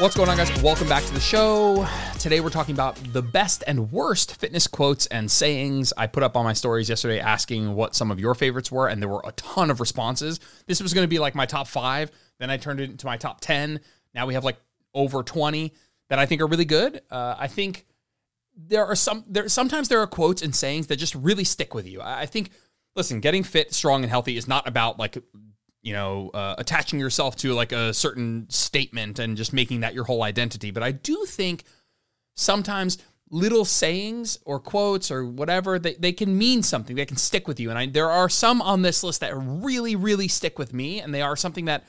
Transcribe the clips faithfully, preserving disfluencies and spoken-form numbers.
What's going on, guys? Welcome back to the show. Today we're talking about the best and worst fitness quotes and sayings. I put up on my stories yesterday asking what some of your favorites were, and there were a ton of responses. This was going to be like my top five. Then I turned it into my top ten. Now we have like over twenty that I think are really good. Uh, I think there are some, there sometimes there are quotes and sayings that just really stick with you. I, I think, listen, getting fit, strong, and healthy is not about like, you know, uh, attaching yourself to like a certain statement and just making that your whole identity. But I do think sometimes little sayings or quotes or whatever, they, they can mean something. They can stick with you. And I, there are some on this list that really, really stick with me. And they are something that,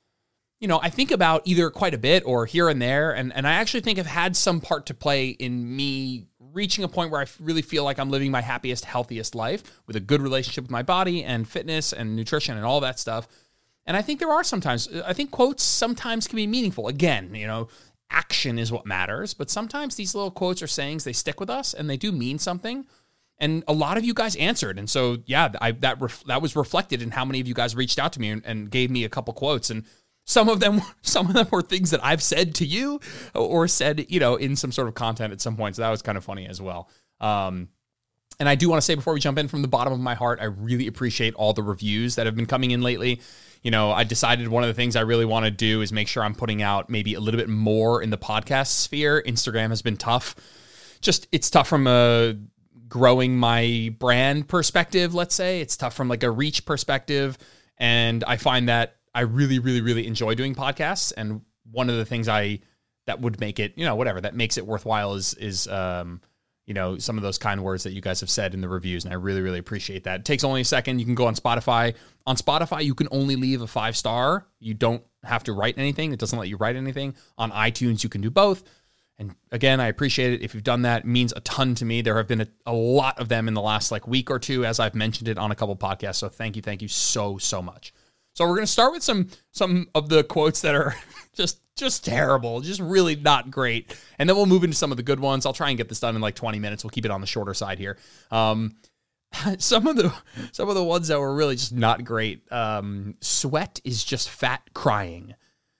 you know, I think about either quite a bit or here and there. And, and I actually think have had some part to play in me reaching a point where I really feel like I'm living my happiest, healthiest life with a good relationship with my body and fitness and nutrition and all that stuff. And I think there are sometimes, I think quotes sometimes can be meaningful. Again, you know, action is what matters, but sometimes these little quotes or sayings, they stick with us and they do mean something. And a lot of you guys answered. And so, yeah, I, that ref, that was reflected in how many of you guys reached out to me and, and gave me a couple quotes. And Some of them, some of them were things that I've said to you or said, you know, in some sort of content at some point. So that was kind of funny as well. Um, and I do want to say before we jump in, from the bottom of my heart, I really appreciate all the reviews that have been coming in lately. You know, I decided one of the things I really want to do is make sure I'm putting out maybe a little bit more in the podcast sphere. Instagram has been tough. Just, it's tough from a growing my brand perspective, let's say. It's tough from like a reach perspective. And I find that I really, really, really enjoy doing podcasts. And one of the things I, that would make it, you know, whatever, that makes it worthwhile is, is, um, you know, some of those kind words that you guys have said in the reviews. And I really, really appreciate that. It takes only a second. You can go on Spotify. On Spotify, you can only leave a five star. You don't have to write anything. It doesn't let you write anything. On iTunes, you can do both. And again, I appreciate it. If you've done that, it means a ton to me. There have been a, a lot of them in the last like week or two, as I've mentioned it on a couple podcasts. So thank you. Thank you so, so much. So we're going to start with some some of the quotes that are just just terrible, just really not great. And then we'll move into some of the good ones. I'll try and get this done in like twenty minutes. We'll keep it on the shorter side here. Um, some of the some of the ones that were really just not great. Um, sweat is just fat crying.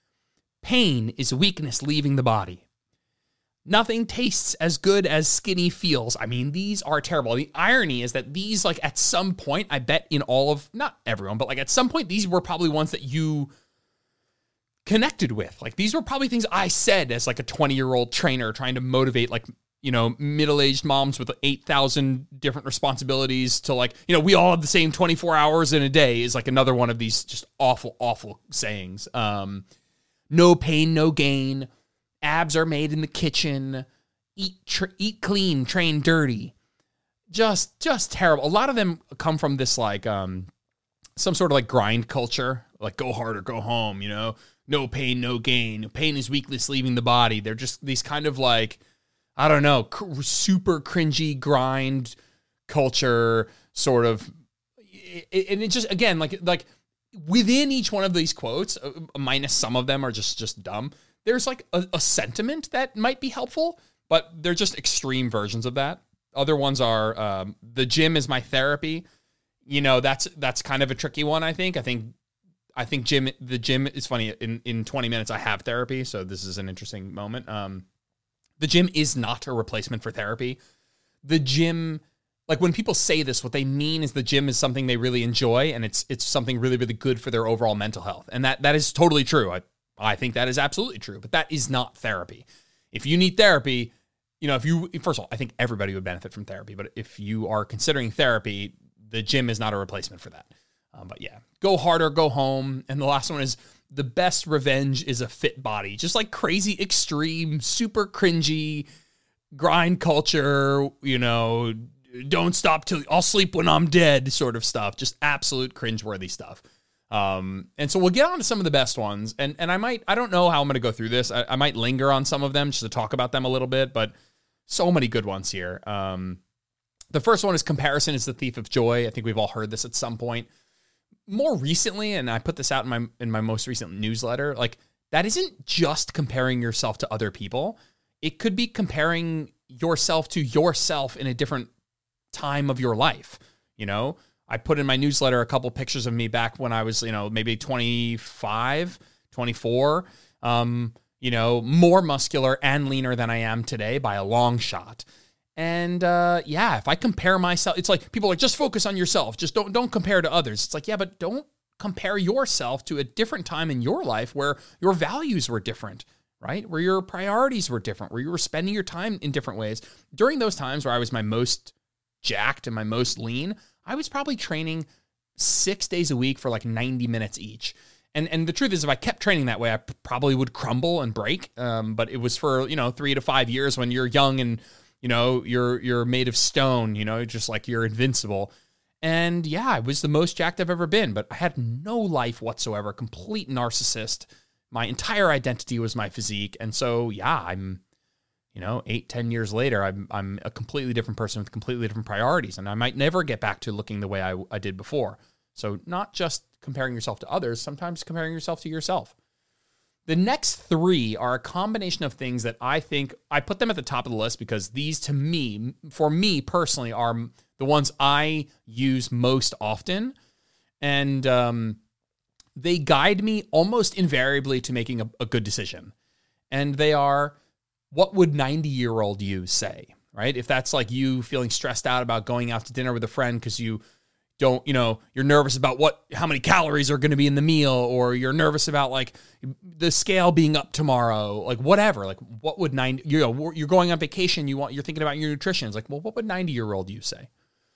Pain is weakness leaving the body. Nothing tastes as good as skinny feels. I mean, these are terrible. The irony is that these, like, at some point, I bet in all of, not everyone, but like at some point, these were probably ones that you connected with. Like, these were probably things I said as like a twenty-year-old trainer trying to motivate, like, you know, middle-aged moms with eight thousand different responsibilities to, like, you know, we all have the same twenty-four hours in a day is like another one of these just awful, awful sayings. Um, no pain, no gain. Abs are made in the kitchen. Eat tr- eat clean, train dirty. Just just terrible. A lot of them come from this like um some sort of like grind culture, like go hard or go home, you know. No pain, no gain. Pain is weakness leaving the body. They're just these kind of like, I don't know, cr- super cringy grind culture sort of. And it just, again, like like within each one of these quotes, uh, minus some of them are just just dumb, there's like a, a sentiment that might be helpful, but they're just extreme versions of that. Other ones are, um, the gym is my therapy. You know, that's that's kind of a tricky one, I think. I think I think gym the gym is funny. In, in twenty minutes, I have therapy, so this is an interesting moment. Um, the gym is not a replacement for therapy. The gym, like when people say this, what they mean is the gym is something they really enjoy, and it's it's something really, really good for their overall mental health. And that that is totally true. I I think that is absolutely true, but that is not therapy. If you need therapy, you know, if you, first of all, I think everybody would benefit from therapy, but if you are considering therapy, the gym is not a replacement for that. Um, but yeah, go hard or go home. And the last one is the best revenge is a fit body. Just like crazy, extreme, super cringy, grind culture, you know, don't stop till I'll sleep when I'm dead sort of stuff. Just absolute cringeworthy stuff. Um, and so we'll get on to some of the best ones, and, and I might, I don't know how I'm going to go through this. I, I might linger on some of them just to talk about them a little bit, but so many good ones here. Um, the first one is comparison is the thief of joy. I think we've all heard this at some point. More recently, and I put this out in my, in my most recent newsletter, like that isn't just comparing yourself to other people. It could be comparing yourself to yourself in a different time of your life. You know, I put in my newsletter a couple pictures of me back when I was, you know, maybe twenty-five, twenty-four. Um, you know, more muscular and leaner than I am today by a long shot. And uh, yeah, if I compare myself, it's like people are like, just focus on yourself. Just don't don't compare to others. It's like, yeah, but don't compare yourself to a different time in your life where your values were different, right? Where your priorities were different, where you were spending your time in different ways. During those times where I was my most jacked and my most lean, I was probably training six days a week for like ninety minutes each. And and the truth is, if I kept training that way, I p- probably would crumble and break. Um, but it was for, you know, three to five years when you're young and, you know, you're you're made of stone, you know, just like you're invincible. And yeah, I was the most jacked I've ever been, but I had no life whatsoever, complete narcissist. My entire identity was my physique. And so, yeah, I'm, you know, eight, ten years later, I'm I'm a completely different person with completely different priorities. And I might never get back to looking the way I, I did before. So not just comparing yourself to others, sometimes comparing yourself to yourself. The next three are a combination of things that I think, I put them at the top of the list because these to me, for me personally, are the ones I use most often. And um, they guide me almost invariably to making a, a good decision. And they are, what would ninety-year-old you say, right? If that's like you feeling stressed out about going out to dinner with a friend because you don't, you know, you're nervous about what, how many calories are going to be in the meal, or you're nervous about like the scale being up tomorrow, like whatever, like what would ninety, you know, you're going on vacation, you want, you're thinking about your nutrition. It's like, well, what would ninety year old you say?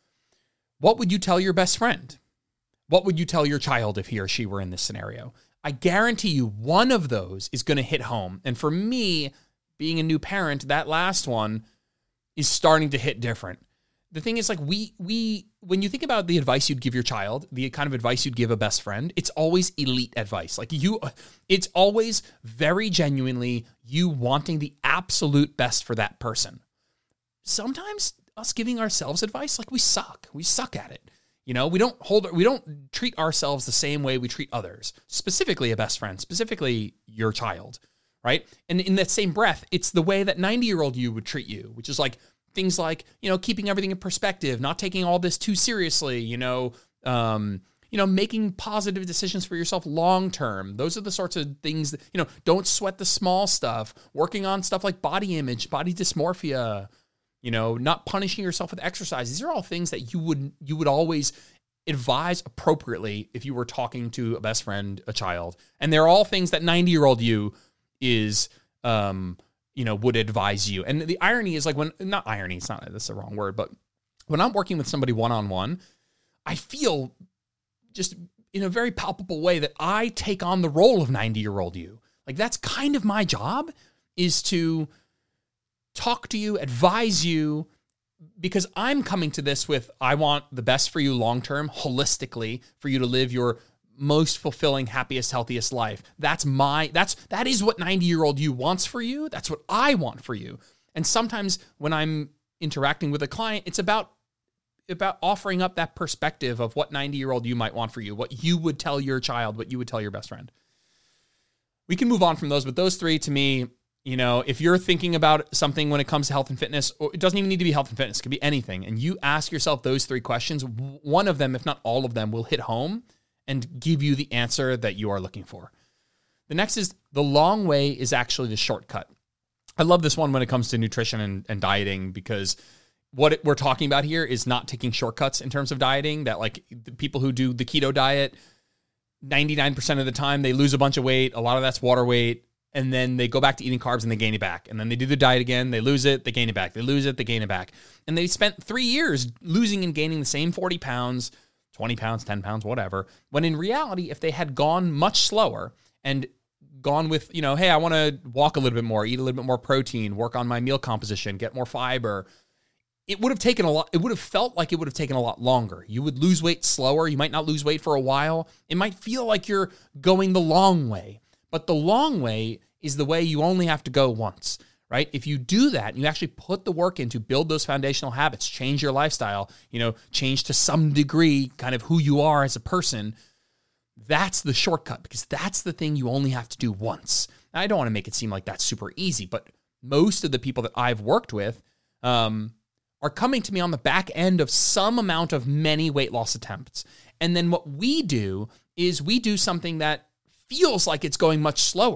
What would you tell your best friend? What would you tell your child if he or she were in this scenario? I guarantee you one of those is going to hit home. And for me, being a new parent, that last one is starting to hit different. The thing is, like, we, we, when you think about the advice you'd give your child, the kind of advice you'd give a best friend, it's always elite advice. Like you, it's always very genuinely you wanting the absolute best for that person. Sometimes us giving ourselves advice, like we suck. We suck at it. You know, we don't hold, we don't treat ourselves the same way we treat others, specifically a best friend, specifically your child, right? And in that same breath, it's the way that ninety-year-old you would treat you, which is like, things like, you know, keeping everything in perspective, not taking all this too seriously, you know, um, you know, making positive decisions for yourself long-term. Those are the sorts of things that, you know, don't sweat the small stuff, working on stuff like body image, body dysmorphia, you know, not punishing yourself with exercise. These are all things that you would, you would always advise appropriately if you were talking to a best friend, a child. And they're all things that ninety-year-old you is, um, you know, would advise you. And the irony is like when, not irony, it's not, that's the wrong word, but when I'm working with somebody one-on-one, I feel just in a very palpable way that I take on the role of ninety-year-old you. Like that's kind of my job, is to talk to you, advise you, because I'm coming to this with, I want the best for you long-term, holistically, for you to live your most fulfilling, happiest, healthiest life. That's my, that's, that is what ninety-year-old you wants for you. That's what I want for you. And sometimes when I'm interacting with a client, it's about, about offering up that perspective of what ninety-year-old you might want for you, what you would tell your child, what you would tell your best friend. We can move on from those, but those three to me, you know, if you're thinking about something when it comes to health and fitness, or it doesn't even need to be health and fitness, it could be anything, and you ask yourself those three questions, one of them, if not all of them, will hit home and give you the answer that you are looking for. The next is, the long way is actually the shortcut. I love this one when it comes to nutrition and, and dieting, because what it, we're talking about here is not taking shortcuts in terms of dieting, that like the people who do the keto diet, ninety-nine percent of the time they lose a bunch of weight. A lot of that's water weight. And then they go back to eating carbs and they gain it back. And then they do the diet again. They lose it. They gain it back. They lose it. They gain it back. And they spent three years losing and gaining the same forty pounds, twenty pounds, ten pounds, whatever. When in reality, if they had gone much slower and gone with, you know, hey, I want to walk a little bit more, eat a little bit more protein, work on my meal composition, get more fiber, it would have taken a lot. It would have felt like it would have taken a lot longer. You would lose weight slower. You might not lose weight for a while. It might feel like you're going the long way. But the long way is the way you only have to go once, right? If you do that, and you actually put the work in to build those foundational habits, change your lifestyle, you know, change to some degree kind of who you are as a person, that's the shortcut, because that's the thing you only have to do once. Now, I don't want to make it seem like that's super easy, but most of the people that I've worked with um, are coming to me on the back end of some amount of many weight loss attempts. And then what we do is we do something that feels like it's going much slower.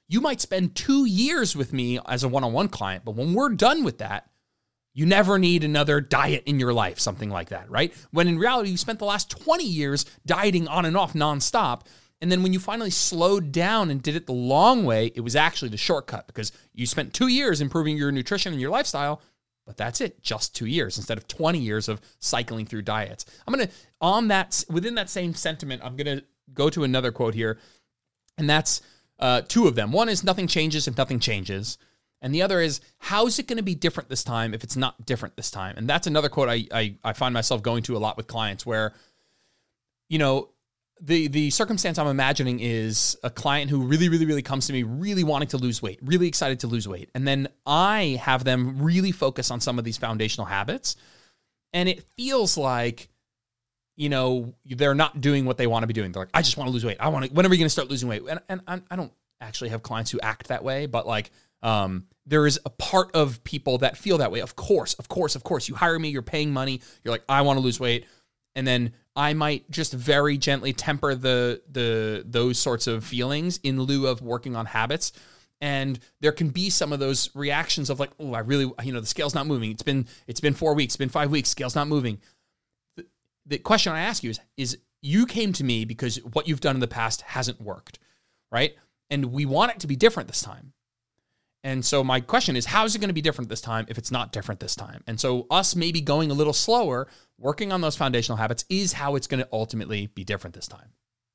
you might spend two years with me as a one-on-one client, but when we're done with that, you never need another diet in your life, something like that, right? When in reality, you spent the last twenty years dieting on and off nonstop. And then when you finally slowed down and did it the long way, it was actually the shortcut because you spent two years improving your nutrition and your lifestyle, but that's it, just two years instead of twenty years of cycling through diets. I'm going to, on that, within that same sentiment, I'm going to go to another quote here, and that's uh, two of them. One is nothing changes if nothing changes. And the other is, how's it going to be different this time if it's not different this time? And that's another quote I, I I find myself going to a lot with clients where, you know, the the circumstance I'm imagining is a client who really, really, really comes to me really wanting to lose weight, really excited to lose weight. And then I have them really focus on some of these foundational habits. And it feels like, you know, they're not doing what they want to be doing. They're like, I just want to lose weight. I want to, when are we going to start losing weight? And, and I don't actually have clients who act that way, but like, um, there is a part of people that feel that way. Of course, of course, of course. You hire me, you're paying money. You're like, I want to lose weight. And then I might just very gently temper the the those sorts of feelings in lieu of working on habits. And there can be some of those reactions of like, oh, I really, you know, the scale's not moving. It's been it's been four weeks, it's been five weeks, scale's not moving. The, the question I ask you is, is you came to me because what you've done in the past hasn't worked, right? And we want it to be different this time. And so my question is, how is it going to be different this time if it's not different this time? And so us maybe going a little slower, working on those foundational habits is how it's going to ultimately be different this time.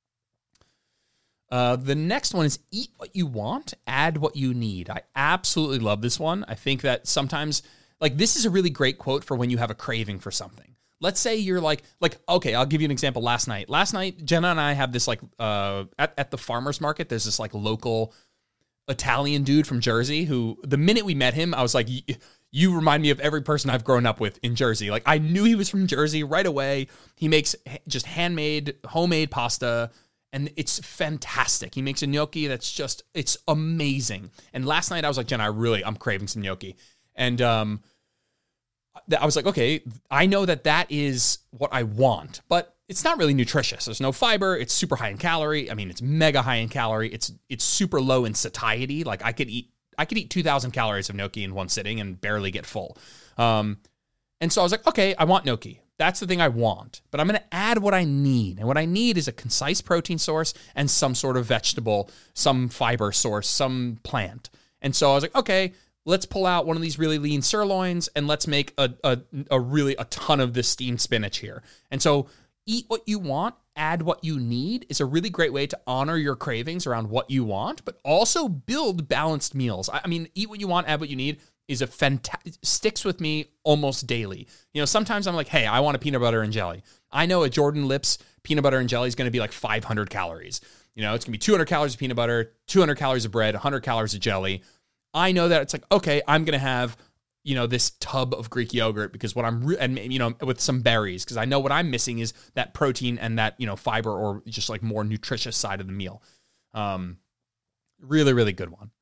Uh, the next one is eat what you want, add what you need. I absolutely love this one. I think that sometimes, like, this is a really great quote for when you have a craving for something. Let's say you're like, like, okay, I'll give you an example. Last night, last night, Jenna and I have this like, uh, at, at the farmer's market, there's this like local Italian dude from Jersey who, the minute we met him, I was like, you remind me of every person I've grown up with in Jersey. Like, I knew he was from Jersey right away. He makes just handmade, homemade pasta, and it's fantastic. He makes a gnocchi that's just, it's amazing. And last night I was like, Jenna, I really, I'm craving some gnocchi. And um, I was like, okay, I know that that is what I want, but it's not really nutritious. There's no fiber. It's super high in calorie. I mean, it's mega high in calorie. It's it's super low in satiety. Like I could eat I could eat two thousand calories of gnocchi in one sitting and barely get full. Um, and so I was like, okay, I want gnocchi. That's the thing I want. But I'm going to add what I need. And what I need is a concise protein source and some sort of vegetable, some fiber source, some plant. And so I was like, okay, let's pull out one of these really lean sirloins and let's make a a, a really a ton of this steamed spinach here. And so eat what you want, add what you need is a really great way to honor your cravings around what you want, but also build balanced meals. I mean, eat what you want, add what you need is a fantastic, sticks with me almost daily. You know, sometimes I'm like, hey, I want a peanut butter and jelly. I know a Jordan Lips peanut butter and jelly is going to be like five hundred calories. You know, it's going to be two hundred calories of peanut butter, two hundred calories of bread, one hundred calories of jelly. I know that it's like, okay, I'm going to have, you know, this tub of Greek yogurt because what I'm, re- and you know, with some berries, because I know what I'm missing is that protein and that, you know, fiber or just like more nutritious side of the meal. Um, really, really good one.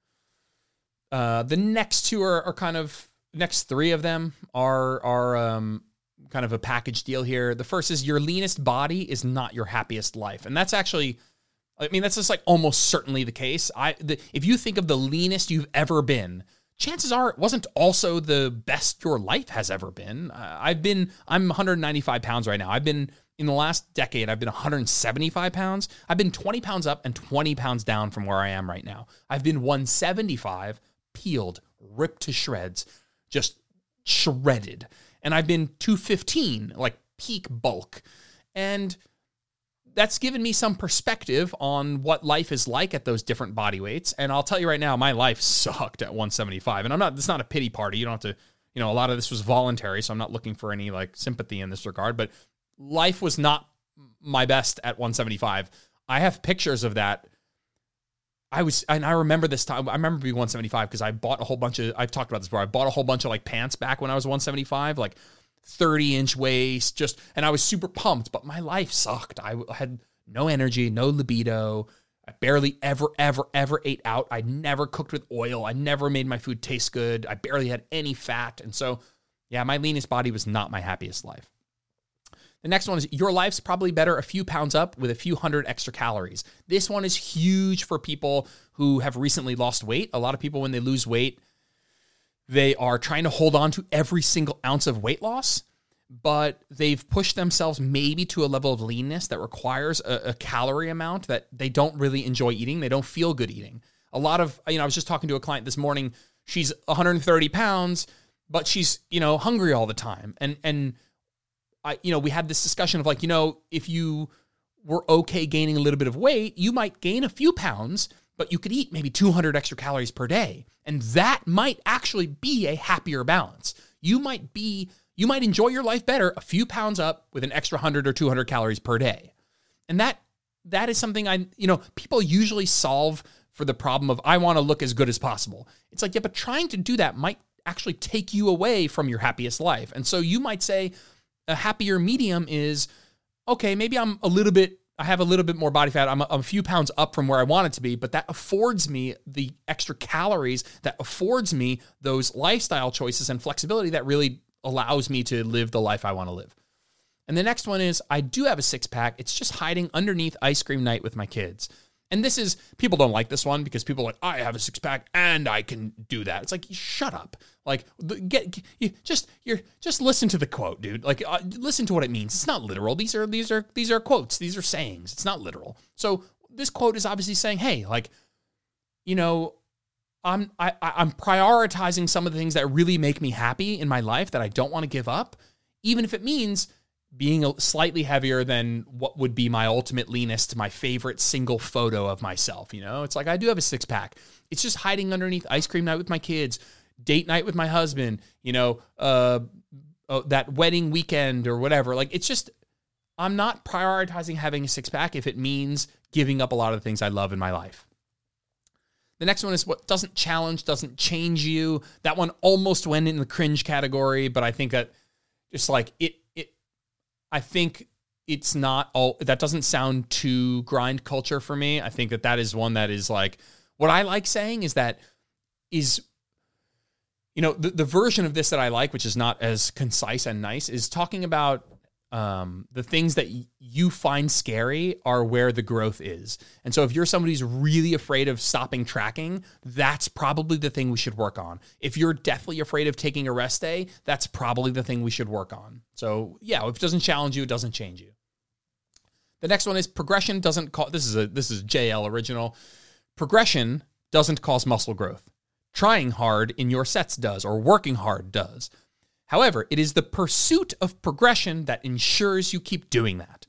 Uh, the next two are, are kind of, next three of them are, are um, kind of a package deal here. The first is your leanest body is not your happiest life. And that's actually, I mean, that's just like almost certainly the case. I, the, if you think of the leanest you've ever been, chances are it wasn't also the best your life has ever been. Uh, I've been, I'm one hundred ninety-five pounds right now. I've been, in the last decade, I've been one hundred seventy-five pounds. I've been twenty pounds up and twenty pounds down from where I am right now. I've been one seventy-five, peeled, ripped to shreds, just shredded. And I've been two fifteen, like peak bulk. And that's given me some perspective on what life is like at those different body weights. And I'll tell you right now, my life sucked at one seventy-five. And I'm not, it's not a pity party. You don't have to, you know, a lot of this was voluntary, so I'm not looking for any like sympathy in this regard, but life was not my best at one seventy-five. I have pictures of that. I was, and I remember this time, I remember being one seventy-five because I bought a whole bunch of, I've talked about this before, I bought a whole bunch of like pants back when I was one seventy-five, like thirty inch waist, just, and I was super pumped, but my life sucked. I had no energy, no libido. I barely ever, ever, ever ate out. I never cooked with oil. I never made my food taste good. I barely had any fat. And so, yeah, my leanest body was not my happiest life. The next one is your life's probably better a few pounds up with a few hundred extra calories. This one is huge for people who have recently lost weight. A lot of people, when they lose weight, they are trying to hold on to every single ounce of weight loss, but they've pushed themselves maybe to a level of leanness that requires a, a calorie amount that they don't really enjoy eating. They don't feel good eating. A lot of, you know, I was just talking to a client this morning. She's one hundred thirty pounds, but she's, you know, hungry all the time. And, and, I, you know, we had this discussion of like, you know, if you were okay gaining a little bit of weight, you might gain a few pounds, but you could eat maybe two hundred extra calories per day. And that might actually be a happier balance. You might be, you might enjoy your life better a few pounds up with an extra one hundred or two hundred calories per day. And that, that is something I, you know, people usually solve for the problem of, I want to look as good as possible. It's like, yeah, but trying to do that might actually take you away from your happiest life. And so you might say, a happier medium is, okay, maybe I'm a little bit, I have a little bit more body fat. I'm a, I'm a few pounds up from where I want it to be, but that affords me the extra calories, that affords me those lifestyle choices and flexibility that really allows me to live the life I want to live. And the next one is, I do have a six pack. It's just hiding underneath ice cream night with my kids. And this is, people don't like this one because people are like, I have a six pack and I can do that. It's like, shut up. Like, get, get you just you're just listen to the quote, dude. Like, uh, listen to what it means. It's not literal. These are these are these are quotes. These are sayings. It's not literal. So this quote is obviously saying, hey, like, you know, I'm I I'm prioritizing some of the things that really make me happy in my life that I don't want to give up, even if it means being a slightly heavier than what would be my ultimate leanest, my favorite single photo of myself. You know, it's like, I do have a six pack. It's just hiding underneath ice cream night with my kids, date night with my husband, you know, uh, uh, that wedding weekend or whatever. Like, it's just, I'm not prioritizing having a six pack if it means giving up a lot of the things I love in my life. The next one is what doesn't challenge, doesn't change you. That one almost went in the cringe category, but I think that just like it, I think it's not all, that doesn't sound too grind culture for me. I think that that is one that is like, what I like saying is that is, you know, the, the version of this that I like, which is not as concise and nice, is talking about um, the things that y- you find scary are where the growth is. And so if you're somebody who's really afraid of stopping tracking, that's probably the thing we should work on. If you're deathly afraid of taking a rest day, that's probably the thing we should work on. So yeah, if it doesn't challenge you, it doesn't change you. The next one is progression doesn't cause, this is a, this is J L original. Progression doesn't cause muscle growth. Trying hard in your sets does, or working hard does. However, it is the pursuit of progression that ensures you keep doing that.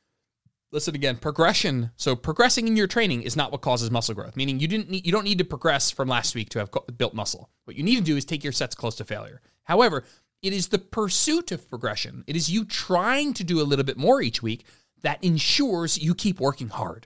Listen again, progression. So progressing in your training is not what causes muscle growth, meaning you didn't need, you don't need to progress from last week to have built muscle. What you need to do is take your sets close to failure. However, it is the pursuit of progression. It is you trying to do a little bit more each week that ensures you keep working hard.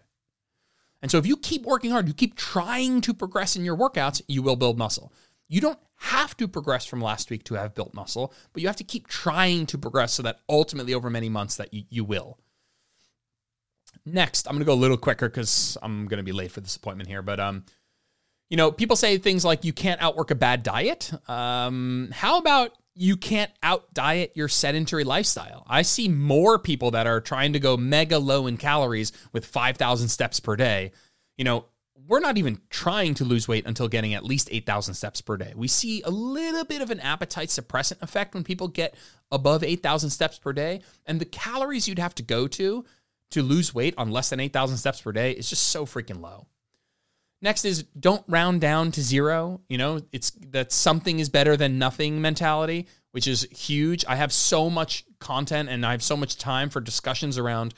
And so if you keep working hard, you keep trying to progress in your workouts, you will build muscle. You don't have to progress from last week to have built muscle, but you have to keep trying to progress so that ultimately over many months that you, you will. Next, I'm going to go a little quicker because I'm going to be late for this appointment here. But, um, you know, people say things like you can't outwork a bad diet. Um, how about you can't out diet your sedentary lifestyle? I see more people that are trying to go mega low in calories with five thousand steps per day. You know, we're not even trying to lose weight until getting at least eight thousand steps per day. We see a little bit of an appetite suppressant effect when people get above eight thousand steps per day. And the calories you'd have to go to to lose weight on less than eight thousand steps per day is just so freaking low. Next is don't round down to zero. You know, it's that something is better than nothing mentality, which is huge. I have so much content and I have so much time for discussions around,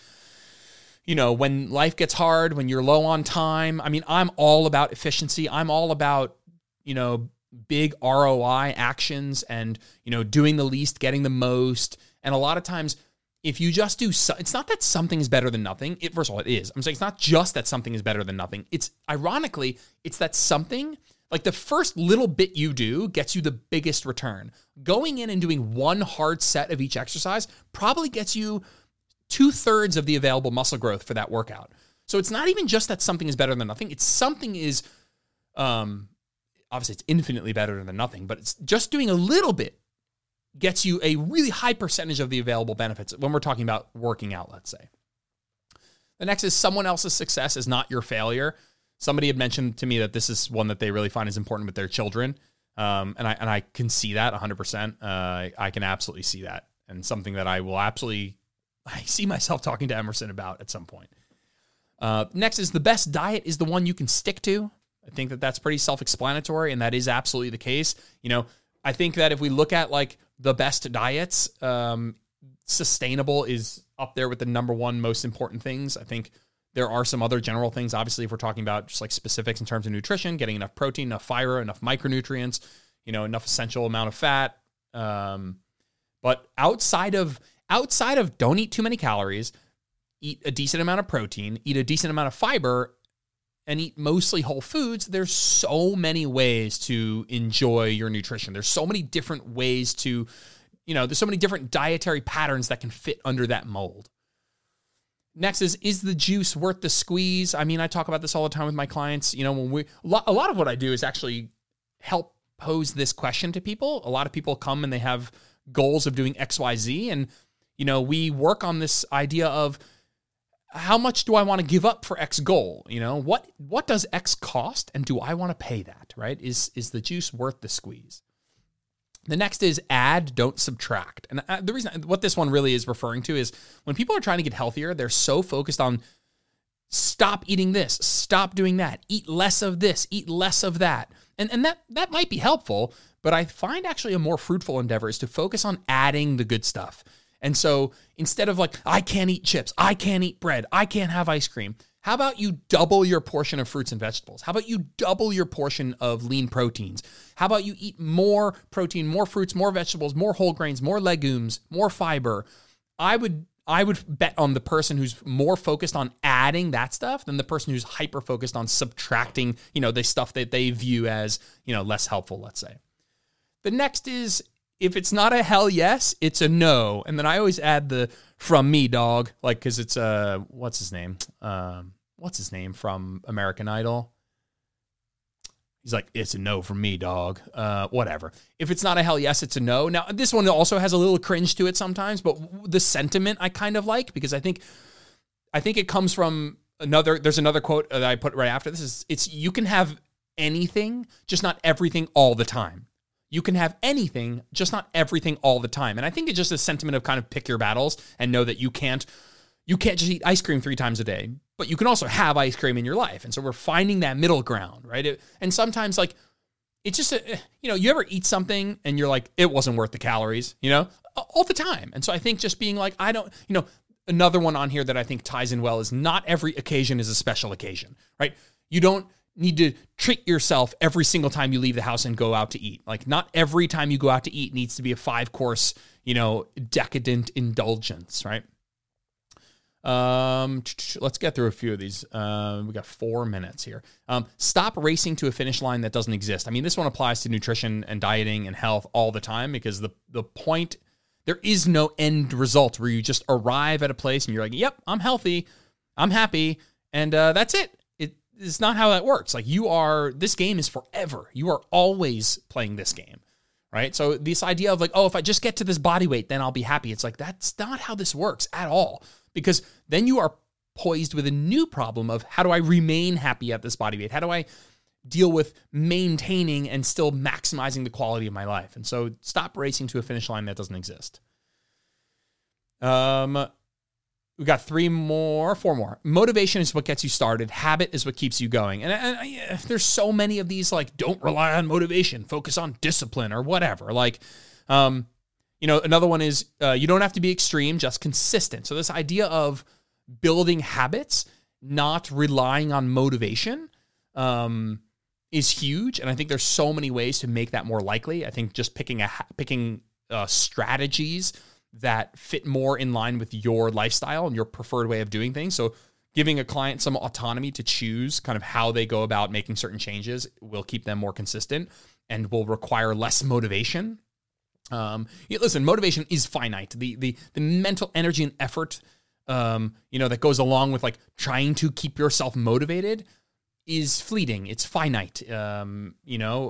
you know, when life gets hard, when you're low on time. I mean, I'm all about efficiency. I'm all about, you know, big R O I actions and, you know, doing the least, getting the most. And a lot of times, if you just do, so, it's not that something is better than nothing. It, first of all, it is. I'm saying it's not just that something is better than nothing. It's ironically, it's that something, like the first little bit you do gets you the biggest return. Going in and doing one hard set of each exercise probably gets you two thirds of the available muscle growth for that workout. So it's not even just that something is better than nothing. It's something is, um, obviously it's infinitely better than nothing, but it's just doing a little bit gets you a really high percentage of the available benefits when we're talking about working out, let's say. The next is someone else's success is not your failure. Somebody had mentioned to me that this is one that they really find is important with their children. Um, and I and I can see that one hundred percent. Uh, I can absolutely see that. And something that I will absolutely, I see myself talking to Emerson about at some point. Uh, next is the best diet is the one you can stick to. I think that that's pretty self-explanatory, and that is absolutely the case. You know, I think that if we look at like the best diets, um, sustainable is up there with the number one most important things. I think there are some other general things. Obviously, if we're talking about just like specifics in terms of nutrition, getting enough protein, enough fiber, enough micronutrients, you know, enough essential amount of fat. Um, but outside of outside of don't eat too many calories, eat a decent amount of protein, eat a decent amount of fiber, and eat mostly whole foods, there's so many ways to enjoy your nutrition. There's so many different ways to, you know, there's so many different dietary patterns that can fit under that mold. Next is, is the juice worth the squeeze? I mean, I talk about this all the time with my clients. You know, when we, a lot of what I do is actually help pose this question to people. A lot of people come and they have goals of doing X, Y, Z. And, you know, we work on this idea of, how much do I want to give up for X goal? You know, what what does X cost, and do I want to pay that, right? Is is the juice worth the squeeze? The next is add, don't subtract. And the reason, what this one really is referring to is when people are trying to get healthier, they're so focused on stop eating this, stop doing that, eat less of this, eat less of that. And, and that, that might be helpful, but I find actually a more fruitful endeavor is to focus on adding the good stuff. And so instead of like, I can't eat chips, I can't eat bread, I can't have ice cream, how about you double your portion of fruits and vegetables? How about you double your portion of lean proteins? How about you eat more protein, more fruits, more vegetables, more whole grains, more legumes, more fiber? I would I would bet on the person who's more focused on adding that stuff than the person who's hyper focused on subtracting, you know, the stuff that they view as, you know, less helpful, let's say. The next is, if it's not a hell yes, it's a no. And then I always add the from me, dog, like, because it's, uh, what's his name? Um, what's his name from American Idol? He's like, it's a no from me, dog. Uh, whatever. If it's not a hell yes, it's a no. Now, this one also has a little cringe to it sometimes, but the sentiment I kind of like, because I think, I think it comes from another, there's another quote that I put right after this is, it's, you can have anything, just not everything all the time. You can have anything, just not everything all the time. And I think it's just a sentiment of kind of pick your battles and know that you can't, you can't just eat ice cream three times a day, but you can also have ice cream in your life. And so we're finding that middle ground, right? It, and sometimes like, it's just, a, you know, you ever eat something and you're like, it wasn't worth the calories, you know, all the time. And so I think just being like, I don't, you know, another one on here that I think ties in well is not every occasion is a special occasion, right? You don't need to treat yourself every single time you leave the house and go out to eat. Like not every time you go out to eat needs to be a five course, you know, decadent indulgence, right? Um, let's get through a few of these. Uh, we got four minutes here. Um, stop racing to a finish line that doesn't exist. I mean, this one applies to nutrition and dieting and health all the time because the, the point, there is no end result where you just arrive at a place and you're like, yep, I'm healthy, I'm happy. And, uh, that's it. It's not how that works. Like you are, this game is forever. You are always playing this game, right? So this idea of like, oh, if I just get to this body weight, then I'll be happy. It's like, that's not how this works at all. Because then you are poised with a new problem of how do I remain happy at this body weight? How do I deal with maintaining and still maximizing the quality of my life? And so stop racing to a finish line that doesn't exist. Um, We got three more, four more. Motivation is what gets you started. Habit is what keeps you going. And, and I, there's so many of these, like, don't rely on motivation, focus on discipline or whatever. Like, um, you know, another one is uh, you don't have to be extreme, just consistent. So this idea of building habits, not relying on motivation, um, is huge. And I think there's so many ways to make that more likely. I think just picking a picking uh, strategies that fit more in line with your lifestyle and your preferred way of doing things. So giving a client some autonomy to choose kind of how they go about making certain changes will keep them more consistent and will require less motivation. Um, yeah, listen, motivation is finite. The, the, the mental energy and effort, um, you know, that goes along with like trying to keep yourself motivated is fleeting. It's finite. Um, you know,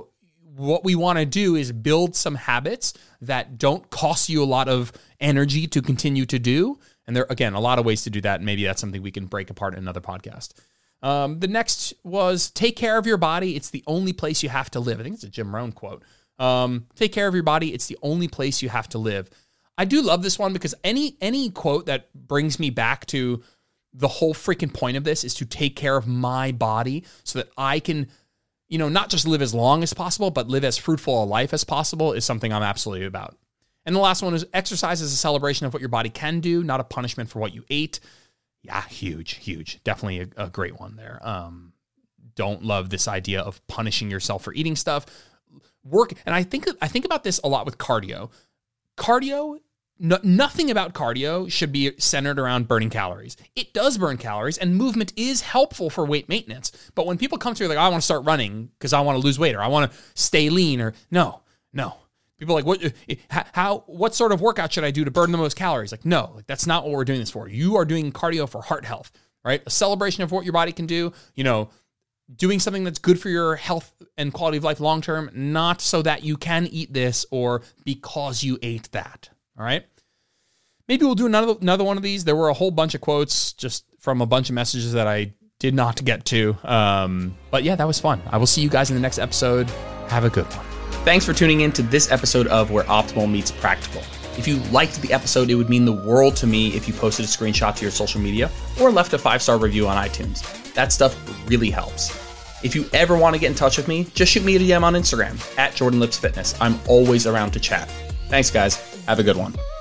what we want to do is build some habits that don't cost you a lot of energy to continue to do. And there, again, a lot of ways to do that. And maybe that's something we can break apart in another podcast. Um, the next was take care of your body. It's the only place you have to live. I think it's a Jim Rohn quote. Um, take care of your body. It's the only place you have to live. I do love this one because any any quote that brings me back to the whole freaking point of this is to take care of my body so that I can, you know, not just live as long as possible, but live as fruitful a life as possible is something I'm absolutely about. And the last one is exercise is a celebration of what your body can do, not a punishment for what you ate. Yeah, huge, huge. Definitely a, a great one there. Um, don't love this idea of punishing yourself for eating stuff. Work, and I think I think about this a lot with cardio. Cardio, no, nothing about cardio should be centered around burning calories. It does burn calories, and movement is helpful for weight maintenance. But when people come to you like, I want to start running because I want to lose weight or I want to stay lean, or no, no. People are like, what? How? What sort of workout should I do to burn the most calories? Like, no, like that's not what we're doing this for. You are doing cardio for heart health, right? A celebration of what your body can do. You know, doing something that's good for your health and quality of life long term, not so that you can eat this or because you ate that. All right. Maybe we'll do another another one of these. There were a whole bunch of quotes just from a bunch of messages that I did not get to. Um, but yeah, that was fun. I will see you guys in the next episode. Have a good one. Thanks for tuning in to this episode of Where Optimal Meets Practical. If you liked the episode, it would mean the world to me if you posted a screenshot to your social media or left a five-star review on iTunes. That stuff really helps. If you ever want to get in touch with me, just shoot me a D M on Instagram at Jordan Lips Fitness. I'm always around to chat. Thanks, guys. Have a good one.